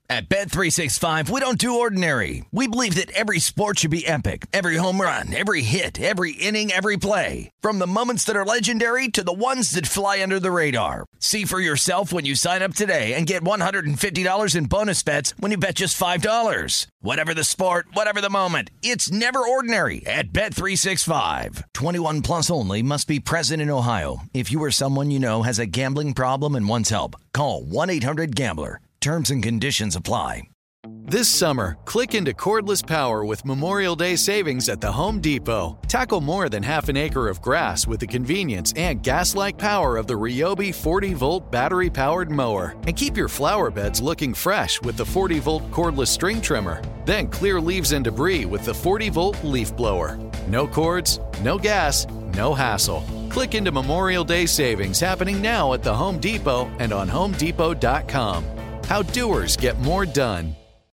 At Bet365, we don't do ordinary. We believe that every sport should be epic. Every home run, every hit, every inning, every play. From the moments that are legendary to the ones that fly under the radar. See for yourself when you sign up today and get $150 in bonus bets when you bet just $5. Whatever the sport, whatever the moment, it's never ordinary at Bet365. 21 plus only. Must be present in Ohio. If you or someone you know has a gambling problem and wants help, call 1-800-GAMBLER. Terms and conditions apply. This summer, click into cordless power with Memorial Day savings at the Home Depot. Tackle more than half an acre of grass with the convenience and gas-like power of the Ryobi 40-volt battery-powered mower. And keep your flower beds looking fresh with the 40-volt cordless string trimmer. Then clear leaves and debris with the 40-volt leaf blower. No cords, no gas, no hassle. Click into Memorial Day savings happening now at the Home Depot and on HomeDepot.com. How doers get more done.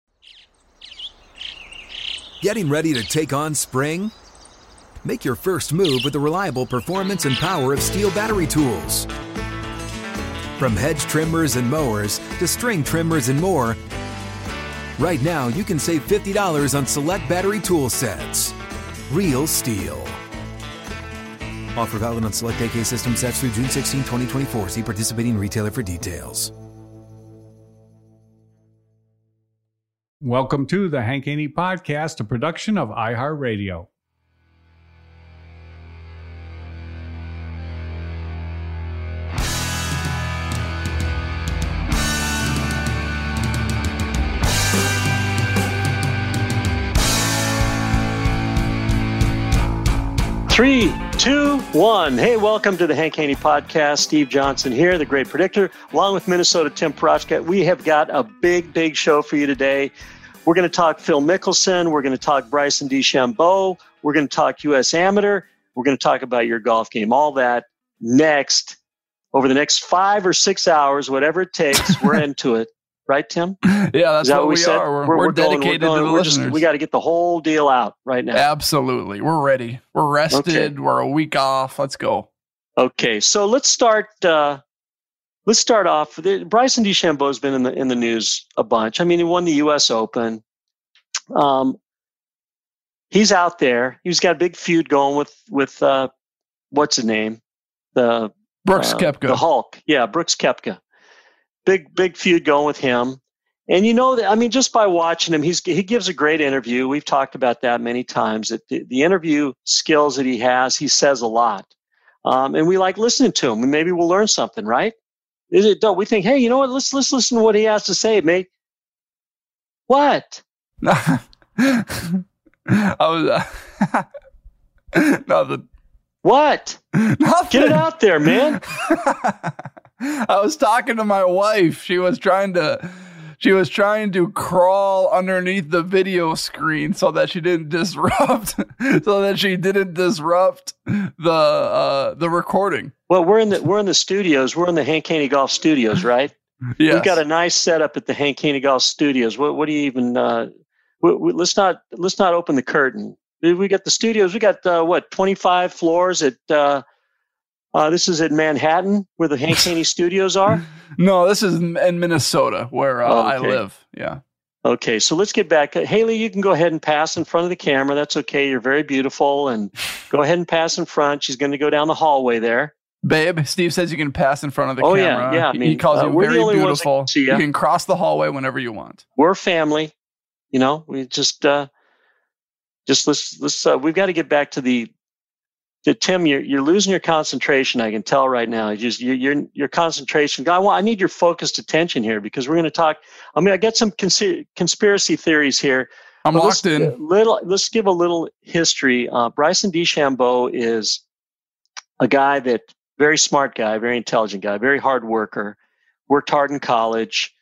Getting ready to take on spring? Make your first move with the reliable performance and power of Steel battery tools. From hedge trimmers and mowers to string trimmers and more, right now you can save $50 on select battery tool sets. Real Steel. Offer valid on select AK system sets through June 16, 2024. See participating retailer for details. Welcome to the Hank Haney Podcast, a production of iHeartRadio. Three, two, one. Hey, welcome to the Hank Haney Podcast. Steve Johnson here, the great predictor, along with Minnesota Tim Prochka. We have got a big show for you today. We're going to talk Phil Mickelson. We're going to talk Bryson DeChambeau. We're going to talk U.S. Amateur. We're going to talk about your golf game. All that next, over the next 5 or 6 hours, whatever it takes. We're into it. Right, Tim? Yeah, that's what we are. We're dedicated to the listeners. We got to get the whole deal out right now. Absolutely. We're ready. We're rested. Okay. We're a week off. Let's go. Okay, so let's start off. Bryson DeChambeau has been in the news a bunch. I mean, he won the U.S. Open. He's out there. He's got a big feud going with what's his name? Brooks Koepka. The Hulk. Yeah, Brooks Koepka. Big feud going with him. And you know that, I mean, just by watching him, he gives a great interview. We've talked about that many times. That the interview skills that he has, he says a lot. And we like listening to him. And maybe we'll learn something, right? Don't we think, hey, you know what? Let's listen to what he has to say, mate. What? Nothing. What? Nothing. Get it out there, man. I was talking to my wife. She was trying to crawl underneath the video screen so that she didn't disrupt the recording. Well, we're in the studios. We're in the Hank Haney Golf Studios, right? Yes. We've got a nice setup at the Hank Haney Golf Studios. What do you even? Let's not open the curtain. We got the studios. We got 25 floors at. This is at Manhattan, where the Hank Haney Studios are? No, this is in Minnesota, where I live. Yeah. Okay, so let's get back. Haley, you can go ahead and pass in front of the camera. That's okay. You're very beautiful. And go ahead and pass in front. She's going to go down the hallway there. Babe, Steve says you can pass in front of the camera. Yeah. I mean, he calls you very beautiful. You can cross the hallway whenever you want. We're family. You know, we just let's we've got to get back to Tim, you're losing your concentration. I can tell right now. Your concentration. I need your focused attention here because we're going to talk. I mean, I got some conspiracy theories here. I'm locked in. Let's give a little history. Bryson DeChambeau is a guy very smart guy, very intelligent guy, very hard worker. Worked hard in college.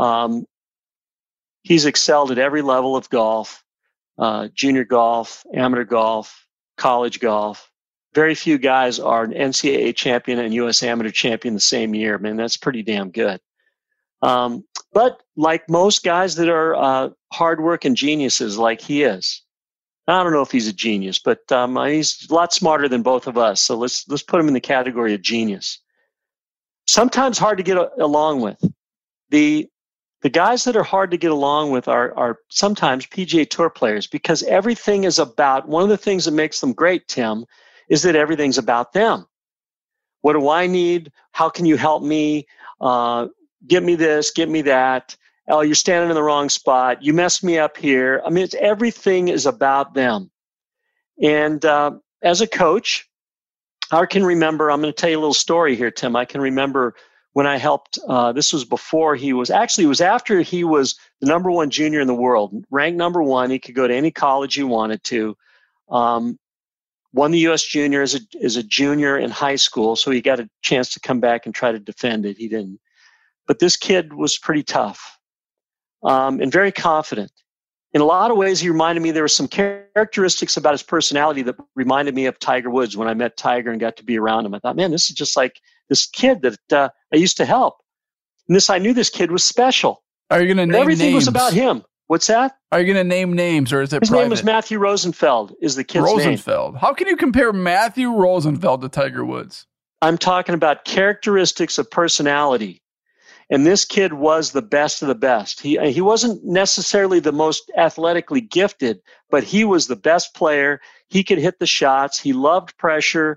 He's excelled at every level of golf: junior golf, amateur golf, college golf. Very few guys are an NCAA champion and U.S. amateur champion the same year. Man, that's pretty damn good. But like most guys that are hard working geniuses like he is, I don't know if he's a genius, but he's a lot smarter than both of us. So let's put him in the category of genius. Sometimes hard to get along with. The The guys that are hard to get along with are sometimes PGA Tour players, because everything is about, one of the things that makes them great, Tim, is that everything's about them. What do I need? How can you help me? Get me this, get me that. Oh, you're standing in the wrong spot. You messed me up here. I mean, everything is about them. And as a coach, I can remember, I'm going to tell you a little story here, Tim. I can remember when I helped, this was before he was, actually it was after he was the number one junior in the world, ranked number one. He could go to any college he wanted to. Won the U.S. Junior as a junior in high school, so he got a chance to come back and try to defend it. He didn't. But this kid was pretty tough and very confident. In a lot of ways, he reminded me, there were some characteristics about his personality that reminded me of Tiger Woods when I met Tiger and got to be around him. I thought, man, this is just like this kid that I used to help. And I knew this kid was special. Are you going to name everything names? Was about him. What's that? Are you going to name names, or is it his private? name was Matthew Rosenfeld, is the kid's name. Rosenfeld. How can you compare Matthew Rosenfeld to Tiger Woods? I'm talking about characteristics of personality. And this kid was the best of the best. He wasn't necessarily the most athletically gifted, but he was the best player. He could hit the shots. He loved pressure.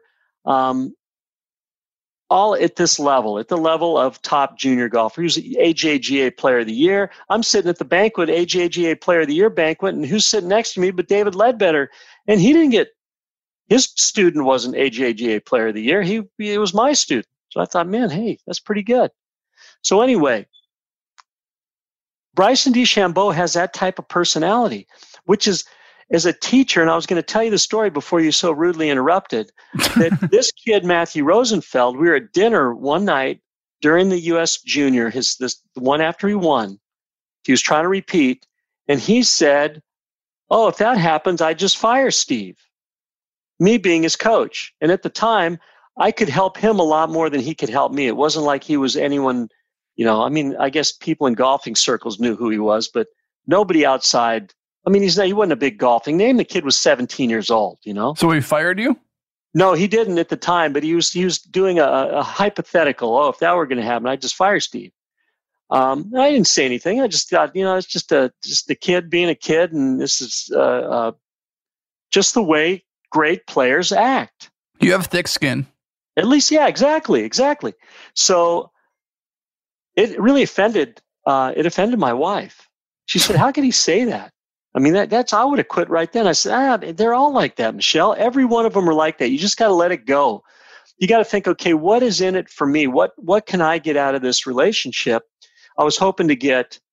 All at this level, at the level of top junior golfer. He was the AJGA Player of the Year. I'm sitting at the banquet, AJGA Player of the Year banquet, and who's sitting next to me but David Ledbetter? And he didn't get, his student wasn't AJGA Player of the Year. He was my student. So I thought, man, hey, that's pretty good. So anyway, Bryson DeChambeau has that type of personality, which is, as a teacher, and I was going to tell you the story before you so rudely interrupted, that this kid, Matthew Rosenfeld, we were at dinner one night during the U.S. Junior, the one after he won. He was trying to repeat, and he said, oh, if that happens, I just fire Steve, me being his coach. And at the time, I could help him a lot more than he could help me. It wasn't like he was anyone, I mean, I guess people in golfing circles knew who he was, but nobody outside. I mean, he wasn't a big golfing name. The kid was 17 years old, So he fired you? No, he didn't at the time, but he was doing a hypothetical. Oh, if that were going to happen, I'd just fire Steve. I didn't say anything. I just thought, it's just a kid being a kid, and this is just the way great players act. You have thick skin. At least, yeah, exactly. So it really offended my wife. She said, how could he say that? I mean, I would have quit right then. I said, they're all like that, Michelle. Every one of them are like that. You just got to let it go. You got to think, okay, what is in it for me? What can I get out of this relationship? I was hoping that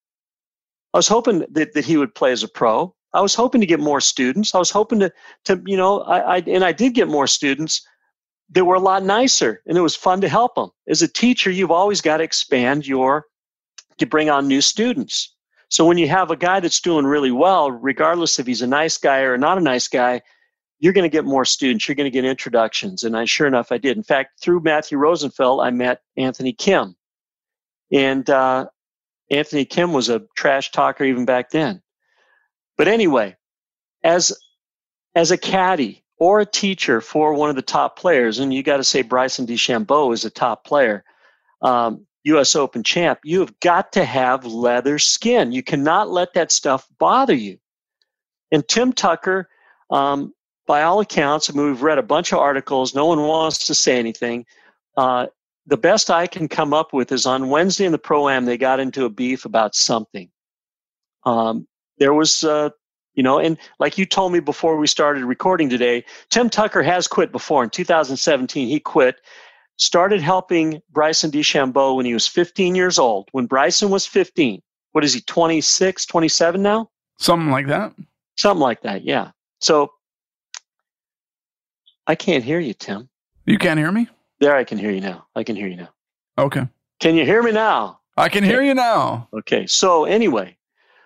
he would play as a pro. I was hoping to get more students. I was hoping I did get more students that were a lot nicer, and it was fun to help them. As a teacher, you've always got to expand to bring on new students. So when you have a guy that's doing really well, regardless if he's a nice guy or not a nice guy, you're going to get more students. You're going to get introductions. And sure enough, I did. In fact, through Matthew Rosenfeld, I met Anthony Kim. And Anthony Kim was a trash talker even back then. But anyway, as a caddy or a teacher for one of the top players, and you got to say Bryson DeChambeau is a top player, U.S. Open champ, you have got to have leather skin. You cannot let that stuff bother you. And Tim Tucker, by all accounts, I mean, we've read a bunch of articles. No one wants to say anything. The best I can come up with is on Wednesday in the Pro-Am, they got into a beef about something. There was, and like you told me before we started recording today, Tim Tucker has quit before. In 2017, he quit. Started helping Bryson DeChambeau when he was 15 years old. When Bryson was 15, what is he, 26, 27 now? Something like that. Something like that, yeah. So I can't hear you, Tim. You can't hear me? There, I can hear you now. Okay. Can you hear me now? I can hear you now. Okay, so anyway,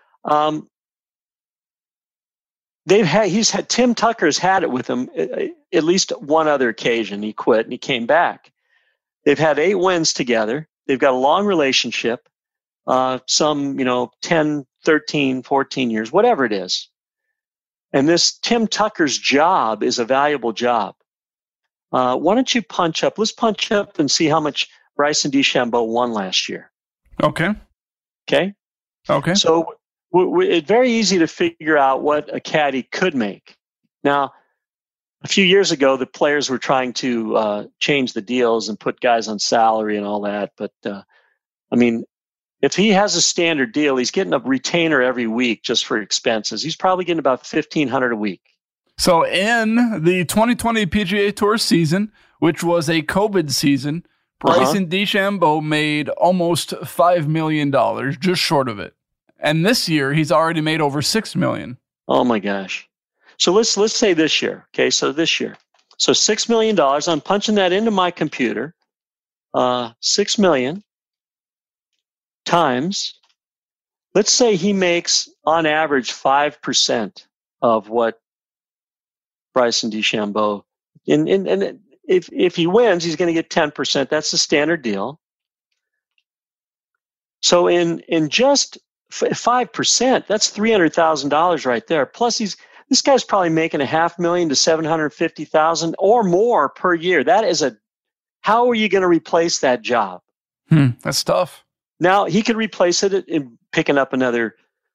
Tim Tucker's had it with him at least one other occasion. He quit and he came back. They've had 8 wins together. They've got a long relationship, some, 10, 13, 14 years, whatever it is. And this Tim Tucker's job is a valuable job. Why don't you punch up? Let's punch up and see how much Bryson DeChambeau won last year. Okay. Okay. Okay. So it's very easy to figure out what a caddy could make. Now, a few years ago, the players were trying to change the deals and put guys on salary and all that. But, if he has a standard deal, he's getting a retainer every week just for expenses. He's probably getting about $1,500 a week. So in the 2020 PGA Tour season, which was a COVID season, Bryson DeChambeau made almost $5 million, just short of it. And this year, he's already made over $6 million. Oh my gosh! So let's say this year. Okay, so this year, so $6 million. I'm punching that into my computer. 6 million times. Let's say he makes on average 5% of what Bryson DeChambeau. And if he wins, he's going to get 10%. That's the standard deal. So in just 5%, that's $300,000 right there. Plus, this guy's probably making $500,000 to $750,000 or more per year. That is how are you going to replace that job? That's tough. Now he could replace it in picking up another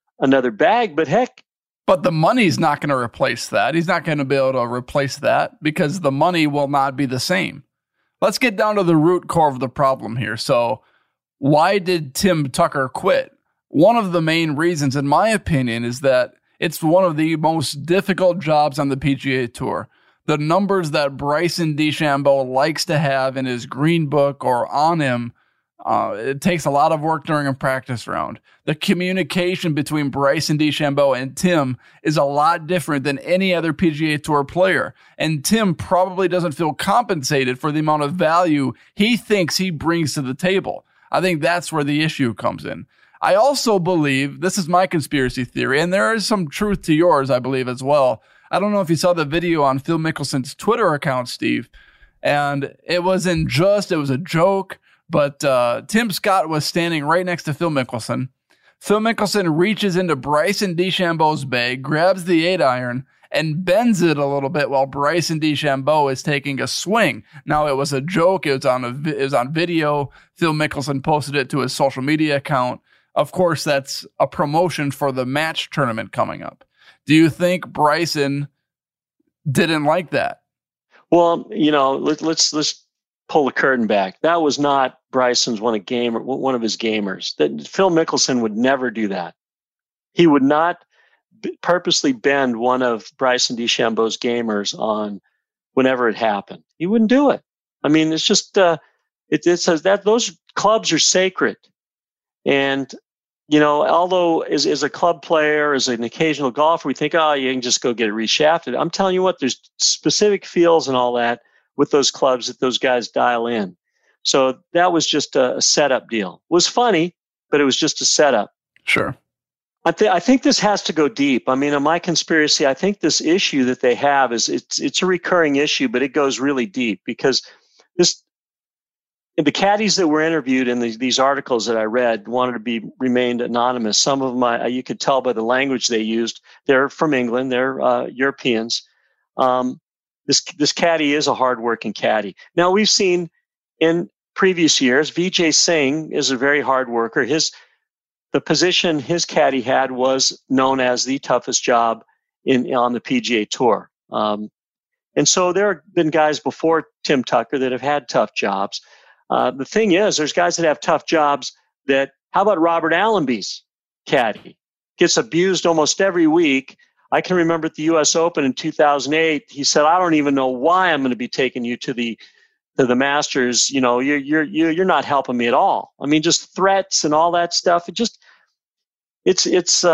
bag, but heck. But the money's not going to replace that. He's not going to be able to replace that because the money will not be the same. Let's get down to the root core of the problem here. So why did Tim Tucker quit? One of the main reasons, in my opinion, is that it's one of the most difficult jobs on the PGA Tour. The numbers that Bryson DeChambeau likes to have in his green book or on him, it takes a lot of work during a practice round. The communication between Bryson DeChambeau and Tim is a lot different than any other PGA Tour player. And Tim probably doesn't feel compensated for the amount of value he thinks he brings to the table. I think that's where the issue comes in. I also believe, this is my conspiracy theory, and there is some truth to yours, I believe, as well. I don't know if you saw the video on Phil Mickelson's Twitter account, Steve, and it was a joke, but Tim Scott was standing right next to Phil Mickelson. Phil Mickelson reaches into Bryson DeChambeau's bag, grabs the 8-iron, and bends it a little bit while Bryson DeChambeau is taking a swing. Now, it was a joke. It was on video. Phil Mickelson posted it to his social media account. Of course, that's a promotion for the match tournament coming up. Do you think Bryson didn't like that? Well, let's pull the curtain back. That was not Bryson's one of his gamers. That Phil Mickelson would never do that. He would not purposely bend one of Bryson DeChambeau's gamers on whenever it happened. He wouldn't do it. I mean, it's just it says that those clubs are sacred. And, although as a club player, as an occasional golfer, we think, you can just go get it reshafted. I'm telling you what, there's specific feels and all that with those clubs that those guys dial in. So that was just a setup deal. It was funny, but it was just a setup. Sure. I think this has to go deep. I mean, in my conspiracy, I think this issue that they have it's a recurring issue, but it goes really deep because the caddies that were interviewed in these articles that I read wanted to be remained anonymous. Some of them, you could tell by the language they used. They're from England. They're Europeans. This caddy is a hardworking caddy. Now, we've seen in previous years, Vijay Singh is a very hard worker. The position his caddy had was known as the toughest job on the PGA Tour. And so there have been guys before Tim Tucker that have had tough jobs. The thing is, there's guys that have tough jobs how about Robert Allenby's caddy? Gets abused almost every week. I can remember at the U.S. Open in 2008, he said, I don't even know why I'm going to be taking you to the Masters. You're not helping me at all. I mean, just threats and all that stuff. It's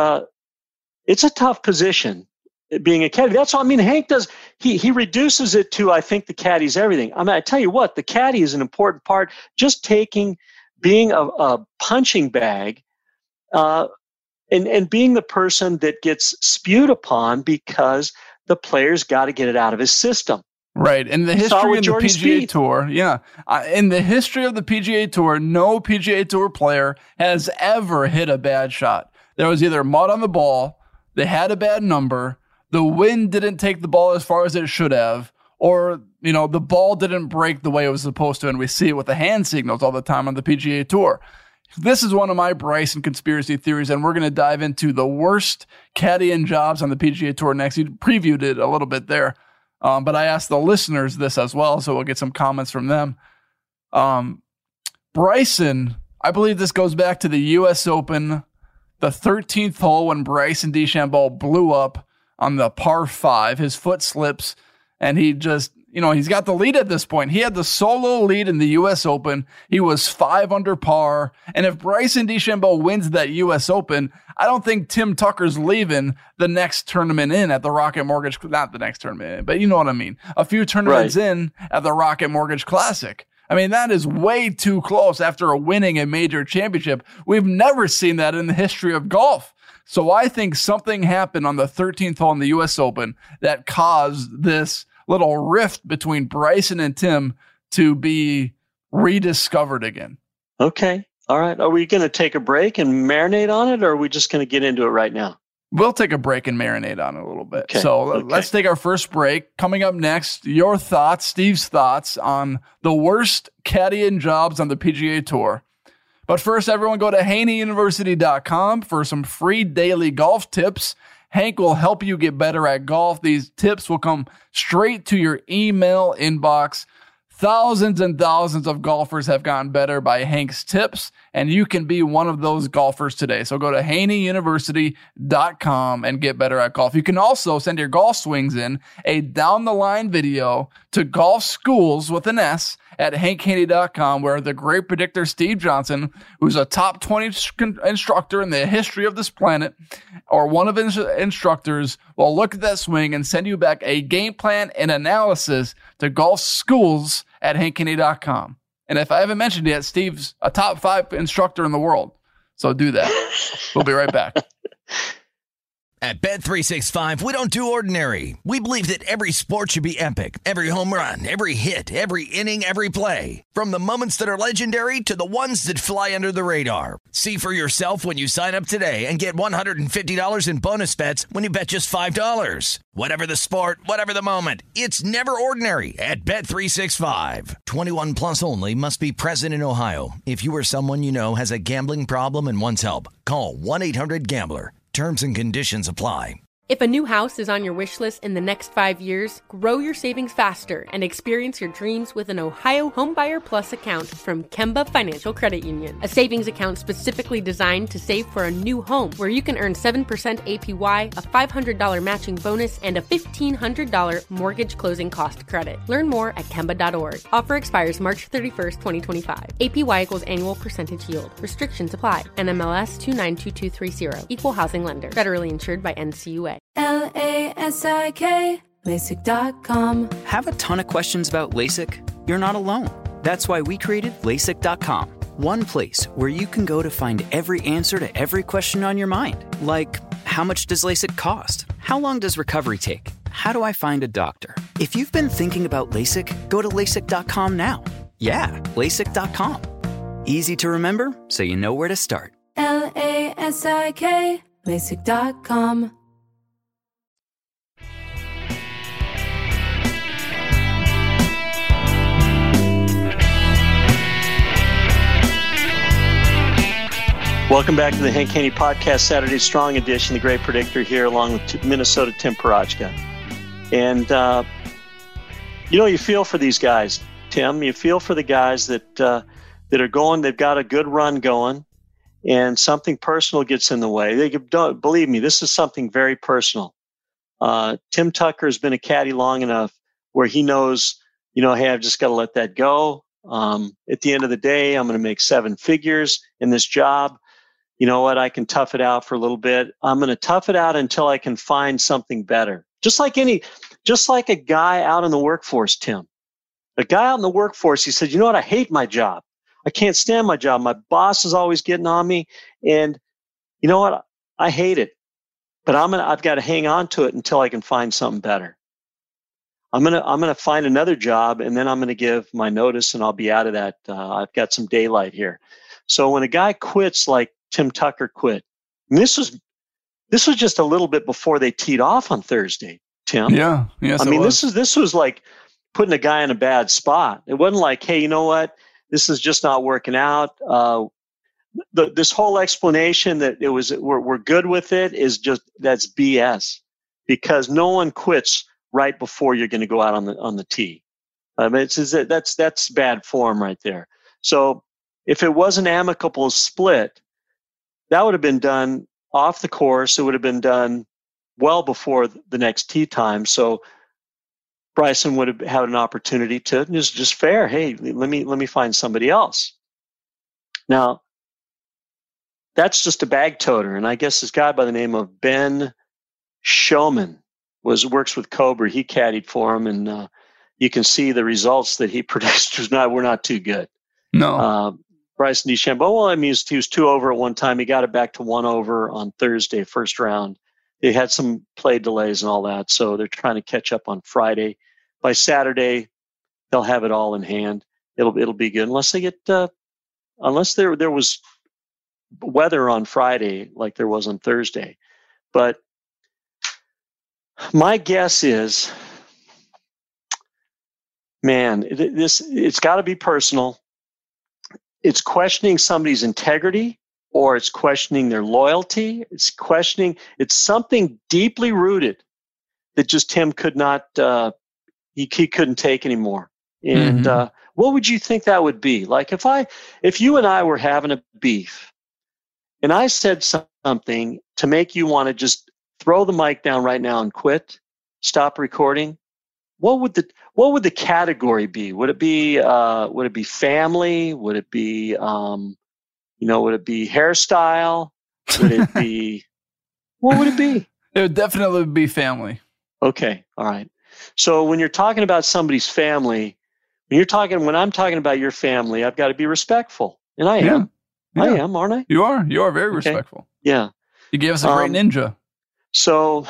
a tough position being a caddy. That's what I mean. Hank does. He reduces it to, I think the caddy's everything. I mean, I tell you what, the caddy is an important part. Just being a punching bag, and being the person that gets spewed upon because the player's got to get it out of his system. Right. In the history of the PGA Tour, in the history of the PGA Tour, no PGA Tour player has ever hit a bad shot. There was either mud on the ball, they had a bad number, the wind didn't take the ball as far as it should have, or, the ball didn't break the way it was supposed to, and we see it with the hand signals all the time on the PGA Tour. This is one of my Bryson conspiracy theories, and we're going to dive into the worst caddying jobs on the PGA Tour next. You previewed it a little bit there, but I asked the listeners this as well, so we'll get some comments from them. Bryson, I believe this goes back to the U.S. Open, the 13th hole when Bryson DeChambeau blew up on the par 5. His foot slips, and he just, he's got the lead at this point. He had the solo lead in the U.S. Open. He was 5 under par. And if Bryson DeChambeau wins that U.S. Open, I don't think Tim Tucker's leaving the next tournament in at the Rocket Mortgage, not the next tournament in, but you know what I mean. A few tournaments in at the Rocket Mortgage Classic. I mean, that is way too close after winning a major championship. We've never seen that in the history of golf. So I think something happened on the 13th hole in the U.S. Open that caused this little rift between Bryson and Tim to be rediscovered again. Okay. All right. Are we going to take a break and marinate on it, or are we just going to get into it right now? We'll take a break and marinate on it a little bit. Okay. So let's take our first break. Coming up next, your thoughts, Steve's thoughts on the worst caddying jobs on the PGA Tour. But first, everyone go to HaneyUniversity.com for some free daily golf tips. Hank will help you get better at golf. These tips will come straight to your email inbox. Thousands and thousands of golfers have gotten better by Hank's tips, and you can be one of those golfers today. So go to HaneyUniversity.com and get better at golf. You can also send your golf swings in a down-the-line video to Golf Schools with an S at HankHaney.com, where the great predictor Steve Johnson, who's a top 20 instructor in the history of this planet, or one of his instructors, will look at that swing and send you back a game plan and analysis to Golf Schools at HankHaney.com. And if I haven't mentioned yet, Steve's a top 5 instructor in the world. So do that. We'll be right back. At Bet365, we don't do ordinary. We believe that every sport should be epic. Every home run, every hit, every inning, every play. From the moments that are legendary to the ones that fly under the radar. See for yourself when you sign up today and get $150 in bonus bets when you bet just $5. Whatever the sport, whatever the moment, it's never ordinary at Bet365. 21 plus only. Must be present in Ohio. If you or someone you know has a gambling problem and wants help, call 1-800-GAMBLER. Terms and conditions apply. If a new house is on your wish list in the next 5 years, grow your savings faster and experience your dreams with an Ohio Homebuyer Plus account from Kemba Financial Credit Union. A savings account specifically designed to save for a new home, where you can earn 7% APY, a $500 matching bonus, and a $1,500 mortgage closing cost credit. Learn more at Kemba.org. Offer expires March 31st, 2025. APY equals annual percentage yield. Restrictions apply. NMLS 292230. Equal housing lender. Federally insured by NCUA. LASIK, LASIK.com. Have a ton of questions about LASIK? You're not alone. That's why we created LASIK.com. One place where you can go to find every answer to every question on your mind. Like, how much does LASIK cost? How long does recovery take? How do I find a doctor? If you've been thinking about LASIK, go to LASIK.com now. Yeah, LASIK.com. Easy to remember, so you know where to start. LASIK, LASIK.com. Welcome back to the Hank Haney Podcast, Saturday Strong Edition, the great predictor here, along with Minnesota Tim Parachka. And, you feel for these guys, Tim. You feel for the guys that are going, they've got a good run going, and something personal gets in the way. Believe me, this is something very personal. Tim Tucker has been a caddy long enough where he knows, hey, I've just got to let that go. At the end of the day, I'm going to make 7 figures in this job. You know what? I can tough it out for a little bit. I'm going to tough it out until I can find something better. Just like a guy out in the workforce, Tim. A guy out in the workforce, he said, you know what? I hate my job. I can't stand my job. My boss is always getting on me. And you know what? I hate it. But I've got to hang on to it until I can find something better. I'm gonna find another job, and then I'm gonna give my notice, and I'll be out of that. I've got some daylight here. So when a guy quits like Tim Tucker quit, and this was just a little bit before they teed off on Thursday, Tim. Yeah, yes. I mean, this was like putting a guy in a bad spot. It wasn't like, hey, you know what? This is just not working out. this whole explanation that we're good with it is that's BS, because no one quits right before you're going to go out on the tee. That's bad form right there. So if it was an amicable split, that would have been done off the course. It would have been done well before the next tee time. So Bryson would have had an opportunity to just fair. Hey, let me find somebody else. Now, that's just a bag toter, and I guess this guy by the name of Ben Showman works with Cobra. He caddied for him, and you can see the results that he produced were not too good. No. Bryson DeChambeau, well, I mean, he was 2 over at one time. He got it back to 1 over on Thursday, first round. They had some play delays and all that, so they're trying to catch up on Friday. By Saturday, they'll have it all in hand. It'll be good, unless they get unless there was weather on Friday like there was on Thursday. But my guess is, man, it's got to be personal. It's questioning somebody's integrity, or it's questioning their loyalty. It's something deeply rooted that just Tim could not, he couldn't take anymore. And what would you think that would be? Like if you and I were having a beef and I said something to make you want to just throw the mic down right now and quit, stop recording, what would the category be? Would it be family? Would it be would it be hairstyle? Would it be what would it be? It would definitely be family. Okay, all right. So when you're talking about somebody's family, when I'm talking about your family, I've got to be respectful, and I am. Yeah. I am, aren't I? You are. You are very respectful. Yeah. You gave us a great ninja. So,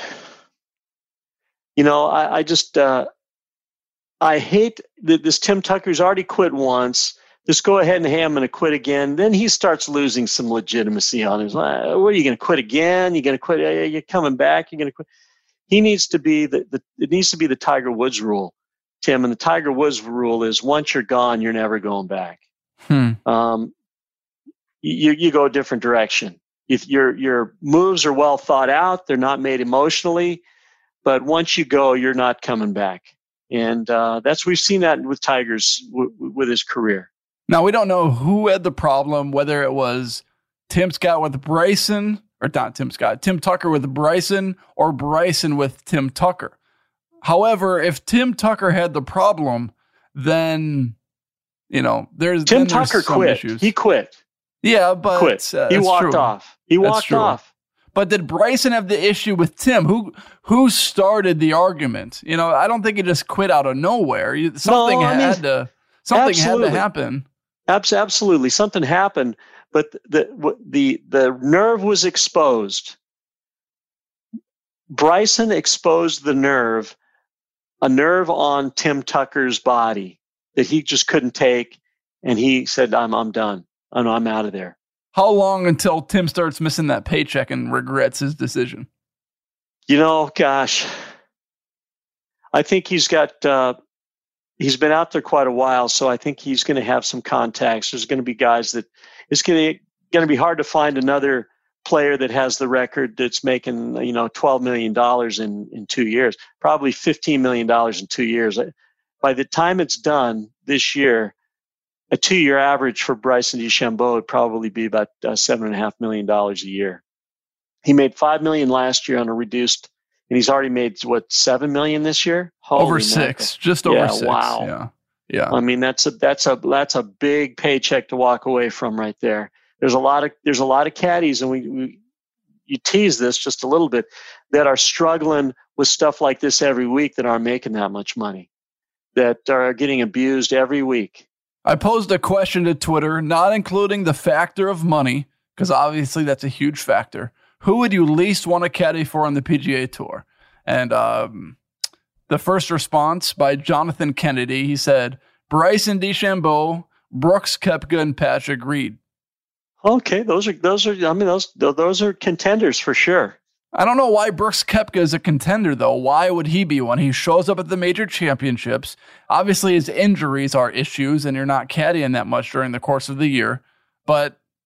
I just I hate that this Tim Tucker's already quit once. Just go ahead and hey, I'm going to quit again. Then he starts losing some legitimacy on his. What are you going to quit again? You're going to quit? You're coming back? You're going to quit? He needs to be it needs to be the Tiger Woods rule, Tim. And the Tiger Woods rule is once you're gone, you're never going back. You go a different direction. If your moves are well thought out, they're not made emotionally, but once you go, you're not coming back. And we've seen that with Tiger's with his career. Now, we don't know who had the problem, whether it was Tim Scott with Bryson, or not Tim Scott, Tim Tucker with Bryson, or Bryson with Tim Tucker. However, if Tim Tucker had the problem, then, there's Tim Tucker quit. Issues. He quit. Yeah, but he walked off. He walked off. But did Bryson have the issue with Tim? Who started the argument? I don't think he just quit out of nowhere. Something had to happen. Absolutely, something happened. But the nerve was exposed. Bryson exposed the nerve, a nerve on Tim Tucker's body that he just couldn't take, and he said, "I'm done. I'm out of there." How long until Tim starts missing that paycheck and regrets his decision? Gosh, I think he's been out there quite a while, so I think he's going to have some contacts. There's going to be guys that it's going to be hard to find another player that has the record that's making $12 million in 2 years, probably $15 million in 2 years. By the time it's done this year, a 2-year average for Bryson DeChambeau would probably be about $7.5 million a year. He made $5 million last year on a reduced, and he's already made $7 million this year. Over six, just over 6. Wow. Yeah. I mean, that's a big paycheck to walk away from right there. There's a lot of caddies, and you tease this just a little bit, that are struggling with stuff like this every week, that aren't making that much money, that are getting abused every week. I posed a question to Twitter, not including the factor of money, because obviously that's a huge factor. Who would you least want to caddy for on the PGA Tour? And the first response by Jonathan Kennedy, he said, Bryson DeChambeau, Brooks Koepka, and Patrick Reed. Okay, those are contenders for sure. I don't know why Brooks Koepka is a contender, though. Why would he be when he shows up at the major championships? Obviously, his injuries are issues, and you're not caddying that much during the course of the year. But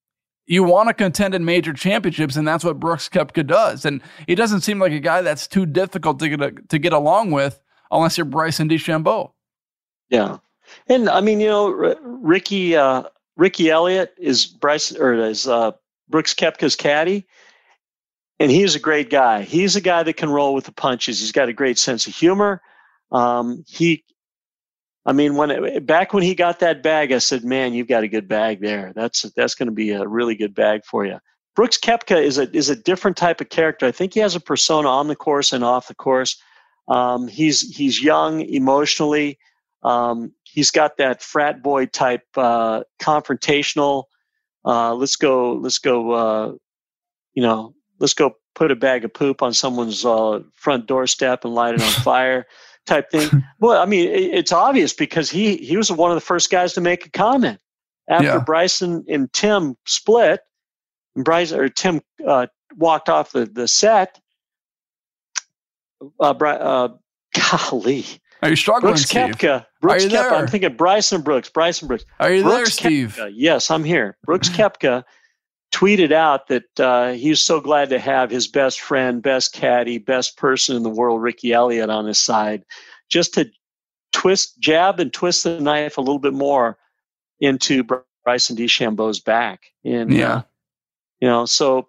you want to contend in major championships, and that's what Brooks Koepka does. And he doesn't seem like a guy that's too difficult to get along with unless you're Bryson DeChambeau. Yeah. And I mean, Ricky Elliott is Brooks Koepka's caddy, and he's a great guy. He's a guy that can roll with the punches. He's got a great sense of humor. Back when he got that bag, I said, "Man, you've got a good bag there. That's going to be a really good bag for you." Brooks Koepka is a different type of character. I think he has a persona on the course and off the course. He's young emotionally. He's got that frat boy type confrontational. Let's go put a bag of poop on someone's front doorstep and light it on fire type thing. Well, I mean, it's obvious because he was one of the first guys to make a comment after Bryson and Tim split. And Tim walked off the set. Golly. Are you struggling, Brooks Steve? Koepka. Brooks Koepka. I'm thinking Bryson Brooks. Are you Brooks there, Steve? Koepka, yes, I'm here. Brooks Koepka tweeted out that he was so glad to have his best friend, best caddy, best person in the world, Ricky Elliott, on his side, just to jab and twist the knife a little bit more into Bryson DeChambeau's back. And, so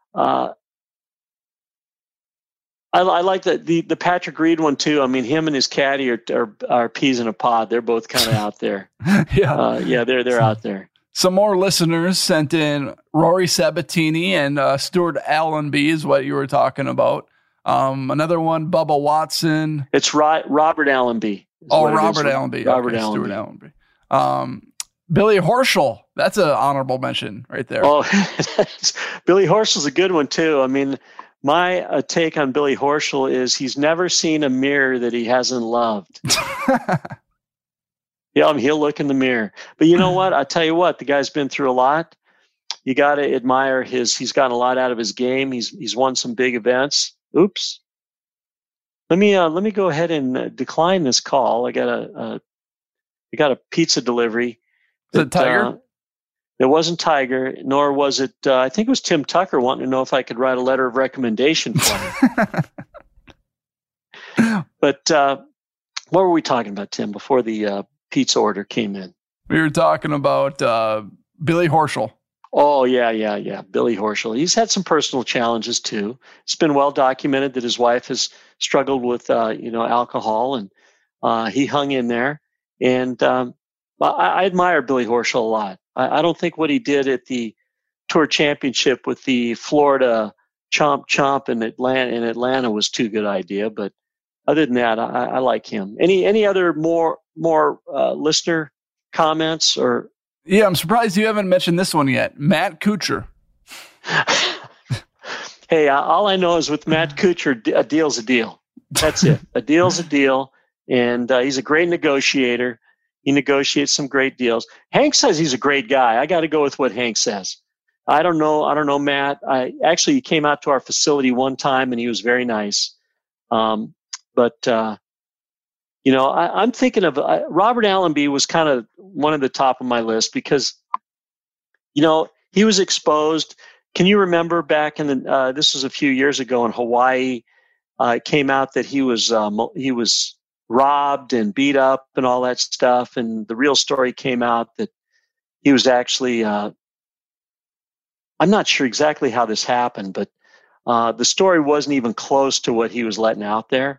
I like the Patrick Reed one too. I mean, him and his caddy are peas in a pod. They're both kind of out there. They're out there. Some more listeners sent in Rory Sabatini and Stuart Allenby is what you were talking about. Another one, Bubba Watson. It's Robert Allenby. Robert Allenby. Robert Allenby. Stuart Allenby. Billy Horschel. That's an honorable mention right there. Oh, Billy Horschel's a good one too. I mean, my take on Billy Horschel is he's never seen a mirror that he hasn't loved. He'll look in the mirror. But you know what? I tell you what, the guy's been through a lot. You got to admire he's gotten a lot out of his game. He's won some big events. Oops. Let me go ahead and decline this call. I got a pizza delivery. Is it Tiger? It wasn't Tiger, nor was it, I think it was Tim Tucker wanting to know if I could write a letter of recommendation for him. But what were we talking about, Tim, before the pizza order came in? We were talking about Billy Horschel. Oh, yeah. Billy Horschel. He's had some personal challenges, too. It's been well documented that his wife has struggled with, alcohol, and he hung in there. And I admire Billy Horschel a lot. I don't think what he did at the Tour Championship with the Florida Chomp in Atlanta was too good idea. But other than that, I like him. Any other more listener comments or? Yeah, I'm surprised you haven't mentioned this one yet. Matt Kuchar. Hey, all I know is with Matt Kuchar, a deal's a deal. That's it. A deal's a deal, and he's a great negotiator. He negotiates some great deals. Hank says he's a great guy. I got to go with what Hank says. I don't know, Matt. He came out to our facility one time, and he was very nice. I'm thinking of Robert Allenby was kind of one of the top of my list because, he was exposed. Can you remember back in this was a few years ago in Hawaii? It came out that he was robbed and beat up and all that stuff. And the real story came out that he was actually, I'm not sure exactly how this happened, but the story wasn't even close to what he was letting out there.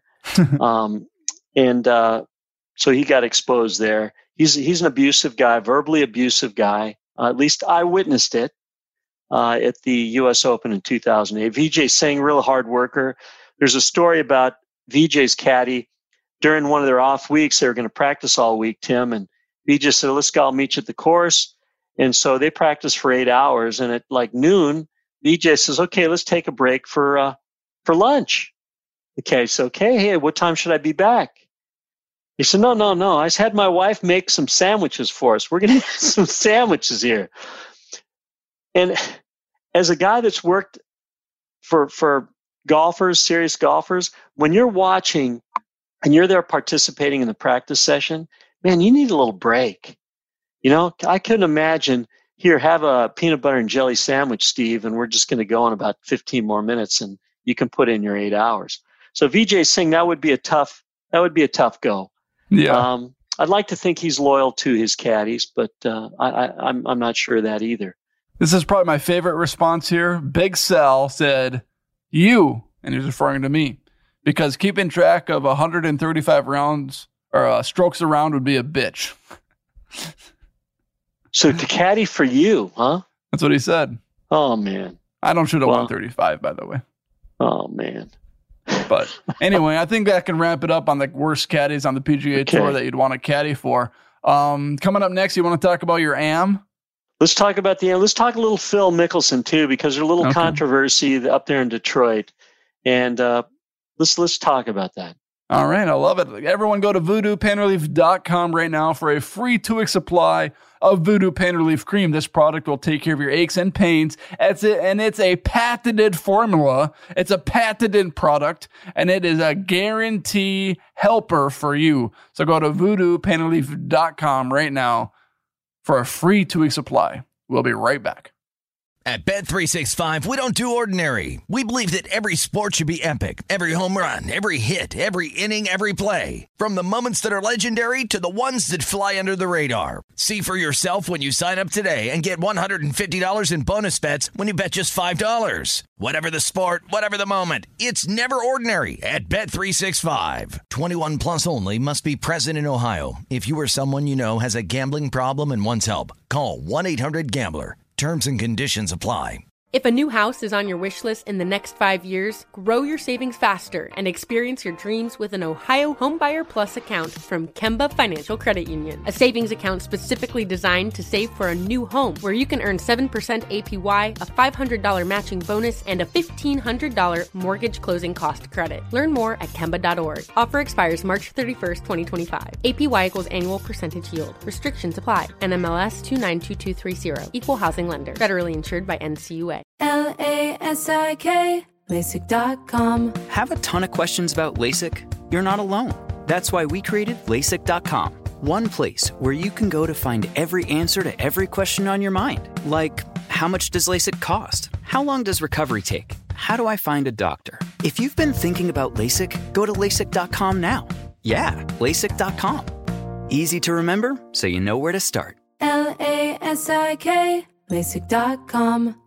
So he got exposed there. He's an abusive guy, verbally abusive guy. At least I witnessed it at the U.S. Open in 2008. Vijay Singh, real hard worker. There's a story about Vijay's caddy. During one of their off weeks, they were going to practice all week, Tim, and Vijay said, "Let's go, I'll meet you at the course." And so they practiced for 8 hours, and at like noon, Vijay says, "Okay, let's take a break for lunch." Okay, so hey, what time should I be back? He said, No. I just had my wife make some sandwiches for us. We're going to have some sandwiches here. And as a guy that's worked for golfers, serious golfers, when you're watching and you're there participating in the practice session, man, you need a little break. I couldn't imagine here, have a peanut butter and jelly sandwich, Steve, and we're just going to go in about 15 more minutes, and you can put in your 8 hours. So Vijay Singh, that would be a tough go. Yeah. I'd like to think he's loyal to his caddies, but I'm not sure of that either. This is probably my favorite response here. Big Sal said, "You," and he's referring to me, because keeping track of 135 rounds or strokes a round would be a bitch. So to caddy for you, huh? That's what he said. Oh, man. I don't shoot a 135, by the way. Oh, man. But anyway, I think that can wrap it up on the worst caddies on the PGA Tour that you'd want to caddy for. Coming up next, you want to talk about your AM? Let's talk about let's talk a little Phil Mickelson, too, because there's a little controversy up there in Detroit. And let's talk about that. All right, I love it. Everyone go to VoodooPainRelief.com right now for a free 2-week supply of Voodoo Pain Relief Cream. This product will take care of your aches and pains. It's a patented formula. It's a patented product, and it is a guarantee helper for you. So go to VoodooPainRelief.com right now for a free 2-week supply. We'll be right back. At Bet365, we don't do ordinary. We believe that every sport should be epic. Every home run, every hit, every inning, every play. From the moments that are legendary to the ones that fly under the radar. See for yourself when you sign up today and get $150 in bonus bets when you bet just $5. Whatever the sport, whatever the moment, it's never ordinary at Bet365. 21 plus only. Must be present in Ohio. If you or someone you know has a gambling problem and wants help, call 1-800-GAMBLER. Terms and conditions apply. If a new house is on your wish list in the next 5 years, grow your savings faster and experience your dreams with an Ohio Homebuyer Plus account from Kemba Financial Credit Union. A savings account specifically designed to save for a new home, where you can earn 7% APY, a $500 matching bonus, and a $1,500 mortgage closing cost credit. Learn more at Kemba.org. Offer expires March 31st, 2025. APY equals annual percentage yield. Restrictions apply. NMLS 292230. Equal housing lender. Federally insured by NCUA. LASIK, LASIK.com. Have a ton of questions about LASIK? You're not alone. That's why we created LASIK.com. One place where you can go to find every answer to every question on your mind. Like, how much does LASIK cost? How long does recovery take? How do I find a doctor? If you've been thinking about LASIK, go to LASIK.com now. Yeah, LASIK.com. Easy to remember, so you know where to start. LASIK, LASIK.com.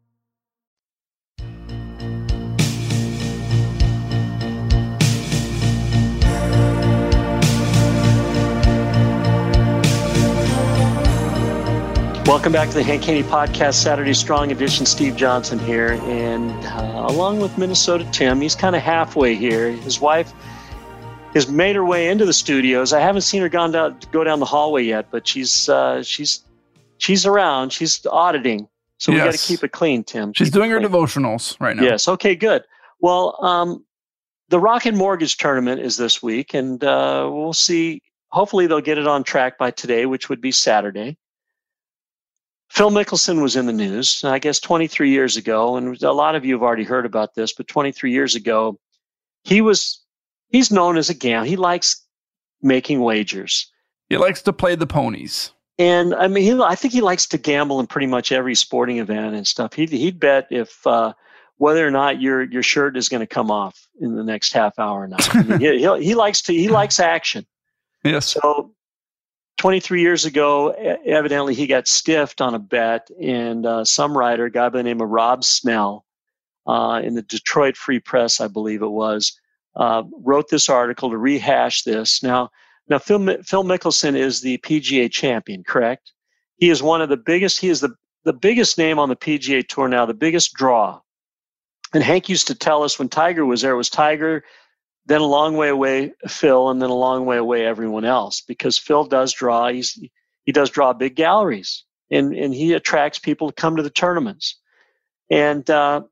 Welcome back to the Hank Haney Podcast, Saturday Strong Edition. Steve Johnson here, and along with Minnesota Tim, he's kind of halfway here. His wife has made her way into the studios. I haven't seen her go down the hallway yet, but she's around. She's auditing, so we got to keep it clean, Tim. She's doing her devotionals right now. Yes. Okay. Good. Well, the Rocket Mortgage Tournament is this week, and we'll see. Hopefully, they'll get it on track by today, which would be Saturday. Phil Mickelson was in the news, I guess 23 years ago, and a lot of you have already heard about this, but 23 years ago, he's known as a gambler. He likes making wagers. He likes to play the ponies. And I mean, I think he likes to gamble in pretty much every sporting event and stuff. He'd bet if whether or not your shirt is going to come off in the next half hour or not. I mean, he likes action. Yes. So 23 years ago, evidently he got stiffed on a bet, and some writer, a guy by the name of Rob Snell, in the Detroit Free Press, I believe it was, wrote this article to rehash this. Now Phil Mickelson is the PGA champion, correct? He is one of the biggest. He is the biggest name on the PGA Tour now, the biggest draw. And Hank used to tell us when Tiger was there, it was Tiger, then a long way away Phil, and then a long way away everyone else, because Phil does draw. He does draw big galleries, and he attracts people to come to the tournaments. And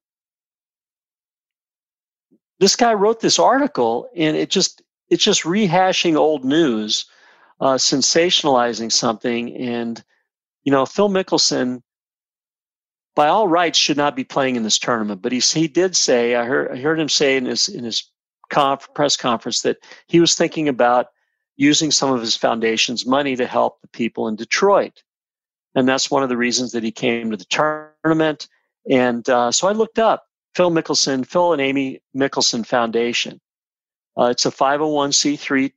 this guy wrote this article, and it's just rehashing old news, sensationalizing something. And Phil Mickelson, by all rights, should not be playing in this tournament. But he did say, I heard him say in his press conference that he was thinking about using some of his foundation's money to help the people in Detroit. and that's one of the reasons that he came to the tournament. And so I looked up Phil and Amy Mickelson Foundation. It's a 501c3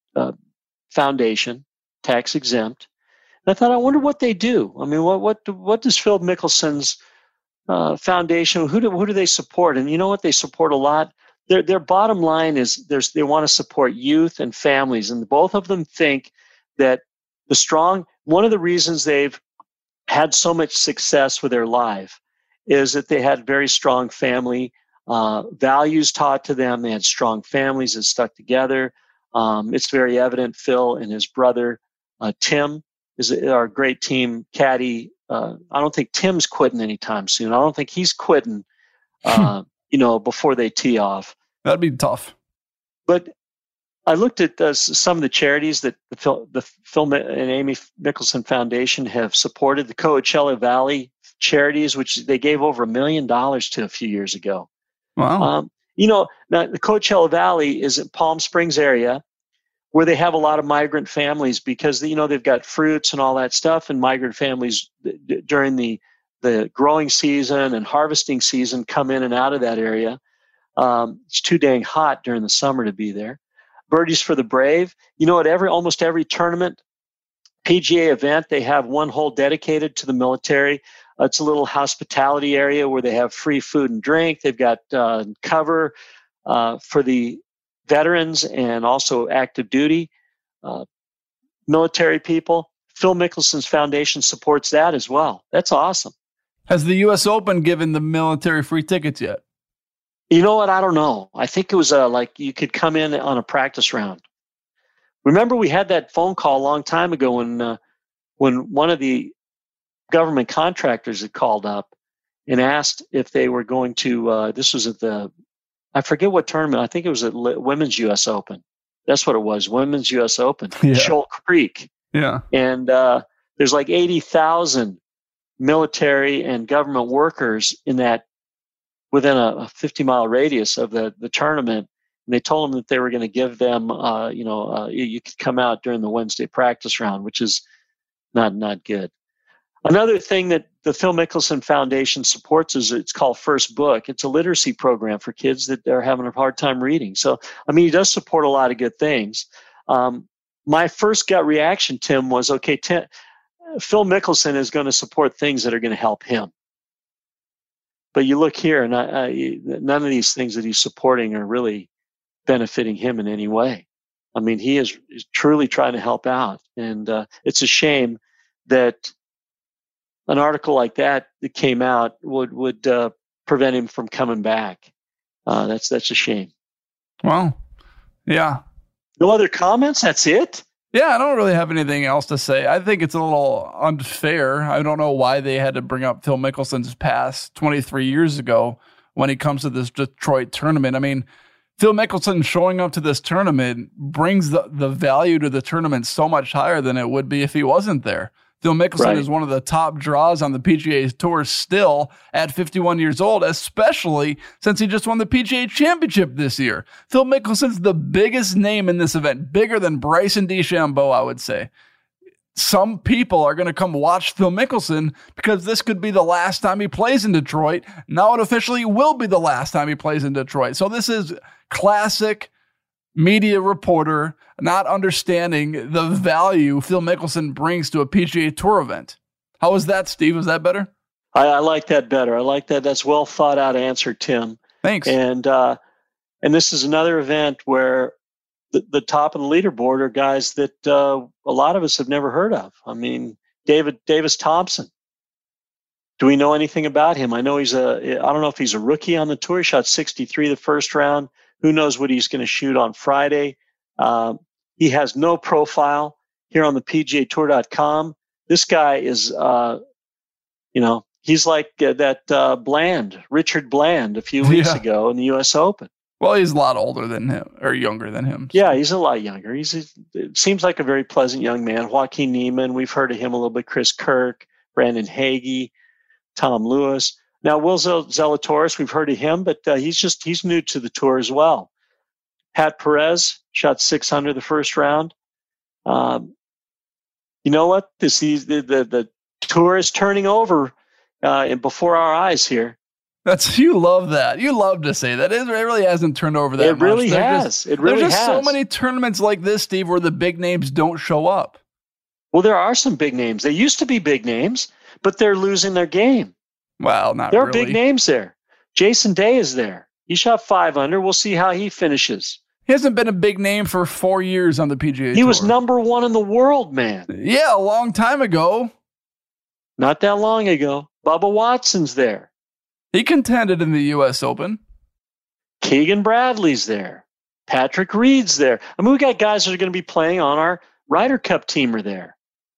foundation, tax exempt. And I thought, I wonder what they do. I mean, what does Phil Mickelson's foundation? Who do they support? And you know what? They support a lot. Their bottom line is they want to support youth and families, and both of them think that one of the reasons they've had so much success with their life is that they had very strong family values taught to them. They had strong families that stuck together. It's very evident. Phil and his brother Tim is our great team caddy. I don't think Tim's quitting anytime soon. I don't think he's quitting. Before they tee off. That'd be tough. But I looked at some of the charities that the Phil and Amy Mickelson Foundation have supported. The Coachella Valley charities, which they gave over $1 million to a few years ago. Wow. Now the Coachella Valley is in Palm Springs area, where they have a lot of migrant families because they've got fruits and all that stuff, and migrant families during the growing season and harvesting season come in and out of that area. It's too dang hot during the summer to be there. Birdies for the Brave. At almost every tournament, PGA event, they have one hole dedicated to the military. It's a little hospitality area where they have free food and drink. They've got cover for the veterans and also active duty military people. Phil Mickelson's foundation supports that as well. That's awesome. Has the U.S. Open given the military free tickets yet? You know what? I don't know. I think it was like you could come in on a practice round. Remember, we had that phone call a long time ago when one of the government contractors had called up and asked if they were going to. This was at I forget what tournament. I think it was at Women's U.S. Open. That's what it was. Women's U.S. Open. Yeah. Shoal Creek. Yeah. And there's like 80,000 military and government workers in that within a 50-mile radius of the tournament. And they told them that they were going to give them, you could come out during the Wednesday practice round, which is not good. Another thing that the Phil Mickelson Foundation supports is it's called First Book. It's a literacy program for kids that are having a hard time reading. So, he does support a lot of good things. My first gut reaction, Tim, was, okay, Phil Mickelson is going to support things that are going to help him. But you look here, and none of these things that he's supporting are really benefiting him in any way. He is truly trying to help out. And it's a shame that an article like that came out would prevent him from coming back. That's a shame. Well, yeah. No other comments? That's it? Yeah, I don't really have anything else to say. I think it's a little unfair. I don't know why they had to bring up Phil Mickelson's past 23 years ago when he comes to this Detroit tournament. Phil Mickelson showing up to this tournament brings the value to the tournament so much higher than it would be if he wasn't there. Phil Mickelson is one of the top draws on the PGA Tour still at 51 years old, especially since he just won the PGA Championship this year. Phil Mickelson's the biggest name in this event, bigger than Bryson DeChambeau, I would say. Some people are going to come watch Phil Mickelson because this could be the last time he plays in Detroit. Now it officially will be the last time he plays in Detroit. So this is classic media reporter not understanding the value Phil Mickelson brings to a PGA Tour event. How was that, Steve? Was that better? I like that better. I like that. That's well thought out answer, Tim. Thanks. And this is another event where the top of the leaderboard are guys that a lot of us have never heard of. Davis Thompson. Do we know anything about him? I know I don't know if he's a rookie on the tour. He shot 63 the first round. Who knows what he's going to shoot on Friday? He has no profile here on the PGAtour.com. This guy is, he's like that Richard Bland a few weeks ago in the U.S. Open. Well, he's a lot older than him, or younger than him. So. Yeah, he's a lot younger. It seems like a very pleasant young man. Joaquin Niemann, we've heard of him a little bit. Chris Kirk, Brandon Hagee, Tom Lewis. Now, Will Zalatoris, we've heard of him, but he's new to the tour as well. Pat Perez shot 600 the first round. You know what? The tour is turning over before our eyes here. You love that. You love to say that. It really hasn't turned over that much. It really has. There's just so many tournaments like this, Steve, where the big names don't show up. Well, there are some big names. They used to be big names, but they're losing their game. Well, not there really. There are big names there. Jason Day is there. He shot 5 under. We'll see how he finishes. He hasn't been a big name for 4 years on the PGA Tour. He was number 1 in the world, man. Yeah, a long time ago. Not that long ago. Bubba Watson's there. He contended in the U.S. Open. Keegan Bradley's there. Patrick Reed's there. I mean, we got guys that are going to be playing on our Ryder Cup team are there.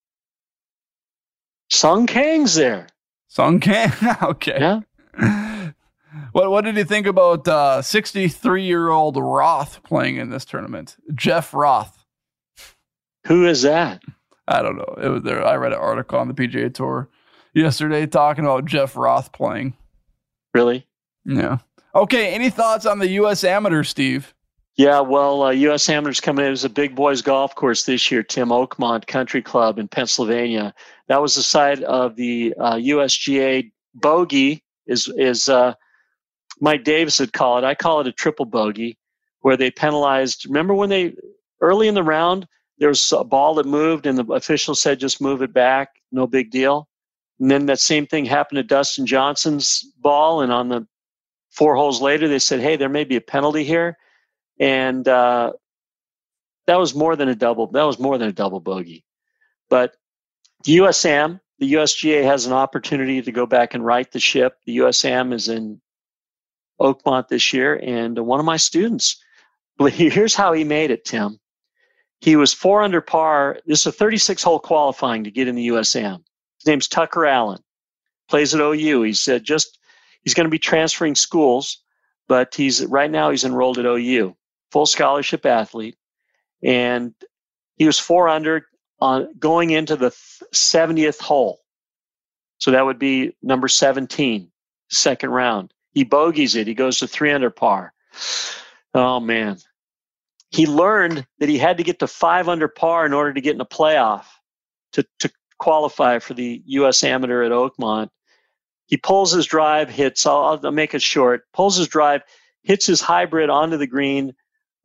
Sung Kang's there. Sung Kang? Okay. Yeah. What did you think about 63-year-old Roth playing in this tournament? Jeff Roth. Who is that? I don't know. It was there. I read an article on the PGA Tour yesterday talking about Jeff Roth playing. Really? Yeah. Okay. Any thoughts on the U.S. Amateur, Steve? Yeah, well, U.S. Amateur's coming in. It was a big boys golf course this year, Tim, Oakmont Country Club in Pennsylvania. That was the site of the USGA bogey, is Mike Davis would call it. I call it a triple bogey, where they penalized. Remember when early in the round, there was a ball that moved and the official said just move it back, no big deal. And then that same thing happened to Dustin Johnson's ball, and on the 4 holes later, they said, hey, there may be a penalty here. And that was more than a double. That was more than a double bogey. But the USAM, the USGA has an opportunity to go back and right the ship. The USAM is in Oakmont this year, and one of my students, here's how he made it, Tim. He was 4 under par. This is a 36-hole qualifying to get in the USAM. His name's Tucker Allen. Plays at OU. He's going to be transferring schools, but right now he's enrolled at OU. Full scholarship athlete, and he was 4 under on going into the 70th hole. So that would be number 17, second round. He bogeys it. He goes to 3 under par. Oh man, he learned that he had to get to 5 under par in order to get in a playoff to qualify for the U.S. Amateur at Oakmont. He pulls his drive, hits. I'll make it short. Pulls his drive, hits his hybrid onto the green.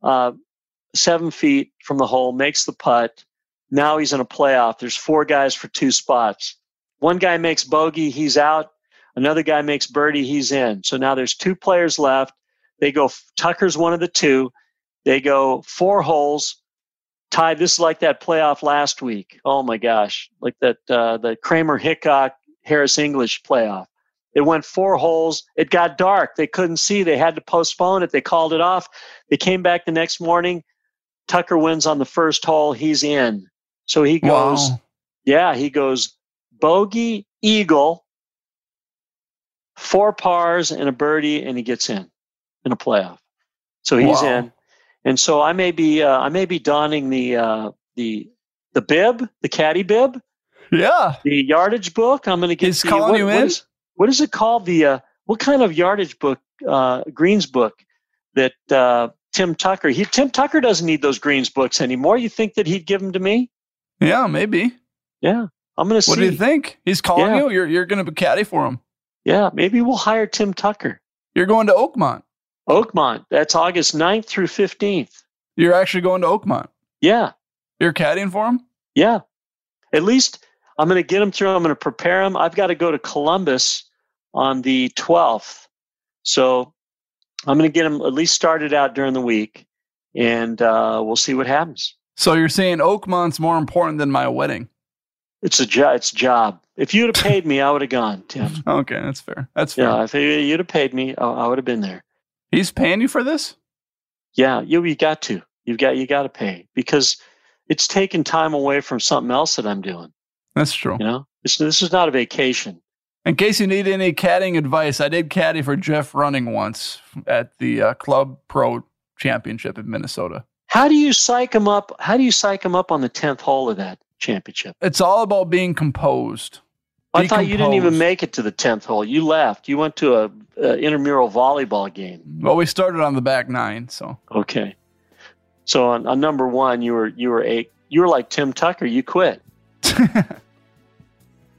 7 feet from the hole, makes the putt. Now he's in a playoff. There's 4 guys for 2 spots. One guy makes bogey, he's out. Another guy makes birdie, he's in. So now there's 2 players left. They go, Tucker's one of the 2. They go 4 holes, tied. This is like that playoff last week. Oh my gosh. Like that, the Kramer Hickok Harris English playoff. It went 4 holes. It got dark. They couldn't see. They had to postpone it. They called it off. They came back the next morning. Tucker wins on the first hole. He's in. So he goes, he goes bogey, eagle, 4 pars and a birdie, and he gets in a playoff. So he's in. And so I may be donning the bib, the caddy bib. Yeah. The yardage book. I'm going to get. He's calling you in. What is it called? What kind of yardage book? Greens book that Tim Tucker. Tim Tucker doesn't need those Greens books anymore. You think that he'd give them to me? Yeah, maybe. Yeah, I'm going to see. What do you think? He's calling you. You're going to be caddy for him. Yeah, maybe we'll hire Tim Tucker. You're going to Oakmont. Oakmont. That's August 9th through 15th. You're actually going to Oakmont. Yeah. You're caddying for him? Yeah. At least I'm going to get him through. I'm going to prepare him. I've got to go to Columbus on the 12th. So I'm going to get him at least started out during the week, and we'll see what happens. So you're saying Oakmont's more important than my wedding? It's a job. If you'd have paid me, I would have gone, Tim. Okay, that's fair. That's fair. Yeah, if you'd have paid me, I would have been there. He's paying you for this? Yeah, you got to. You got to pay, because it's taking time away from something else that I'm doing. That's true. You know, this is not a vacation. In case you need any caddying advice, I did caddy for Jeff Running once at the Club Pro Championship in Minnesota. How do you psych him up? How do you psych him up on the 10th hole of that championship? It's all about being composed. I thought you didn't even make it to the 10th hole. You left. You went to a intramural volleyball game. Well, we started on the back 9, so. Okay. So on number 1, you were like Tim Tucker. You quit.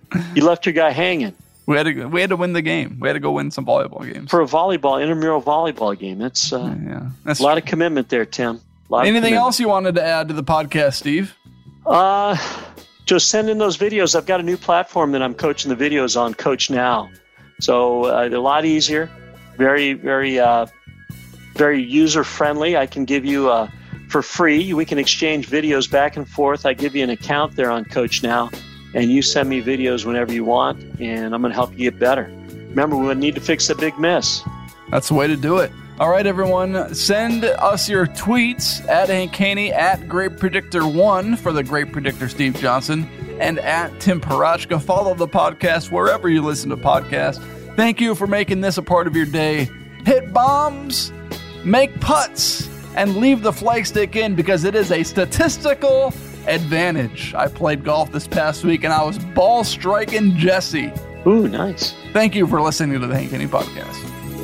You left your guy hanging. We had to win the game. We had to go win some volleyball games. For a intramural volleyball game. That's a lot of commitment there, Tim. Anything else you wanted to add to the podcast, Steve? Just send in those videos. I've got a new platform that I'm coaching the videos on, Coach Now. So they're a lot easier, very, very, very user-friendly. I can give you, for free, we can exchange videos back and forth. I give you an account there on Coach Now, and you send me videos whenever you want, and I'm going to help you get better. Remember, we need to fix a big miss. That's the way to do it. All right, everyone, send us your tweets at Hank Haney, at Great Predictor 1 for the Great Predictor Steve Johnson, and at Tim Parochka. Follow the podcast wherever you listen to podcasts. Thank you for making this a part of your day. Hit bombs, make putts, and leave the flag stick in because it is a statistical advantage. I played golf this past week and I was ball striking Jesse. Ooh, nice. Thank you for listening to the Hank Haney Podcast.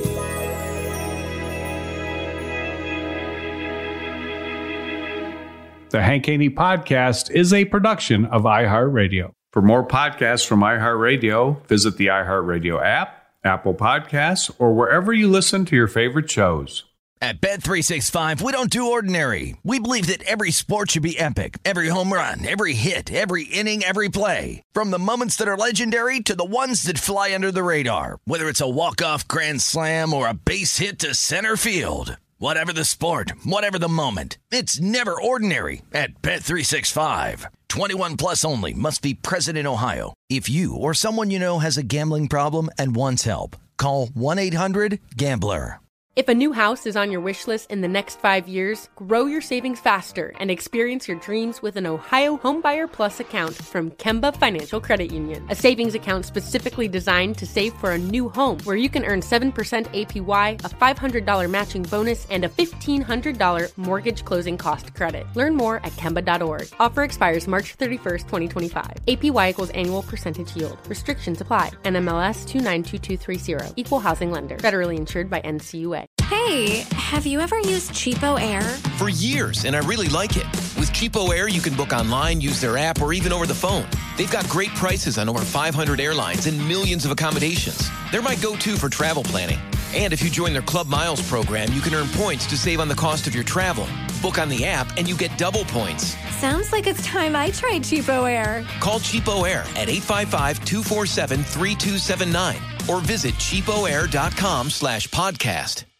The Hank Haney Podcast is a production of iHeartRadio. For more podcasts from iHeartRadio, visit the iHeartRadio app, Apple Podcasts, or wherever you listen to your favorite shows. At Bet365, we don't do ordinary. We believe that every sport should be epic. Every home run, every hit, every inning, every play. From the moments that are legendary to the ones that fly under the radar. Whether it's a walk-off grand slam or a base hit to center field. Whatever the sport, whatever the moment, it's never ordinary at Bet365. 21 plus only. Must be present in Ohio. If you or someone you know has a gambling problem and wants help, call 1-800-GAMBLER. If a new house is on your wish list in the next 5 years, grow your savings faster and experience your dreams with an Ohio Homebuyer Plus account from Kemba Financial Credit Union. A savings account specifically designed to save for a new home where you can earn 7% APY, a $500 matching bonus, and a $1,500 mortgage closing cost credit. Learn more at Kemba.org. Offer expires March 31st, 2025. APY equals annual percentage yield. Restrictions apply. NMLS 292230. Equal housing lender. Federally insured by NCUA. Hey, have you ever used Cheapo Air? For years, and I really like it. With Cheapo Air, you can book online, use their app, or even over the phone. They've got great prices on over 500 airlines and millions of accommodations. They're my go-to for travel planning. And if you join their Club Miles program, you can earn points to save on the cost of your travel. Book on the app, and you get double points. Sounds like it's time I tried Cheapo Air. Call Cheapo Air at 855-247-3279 or visit cheapoair.com/podcast.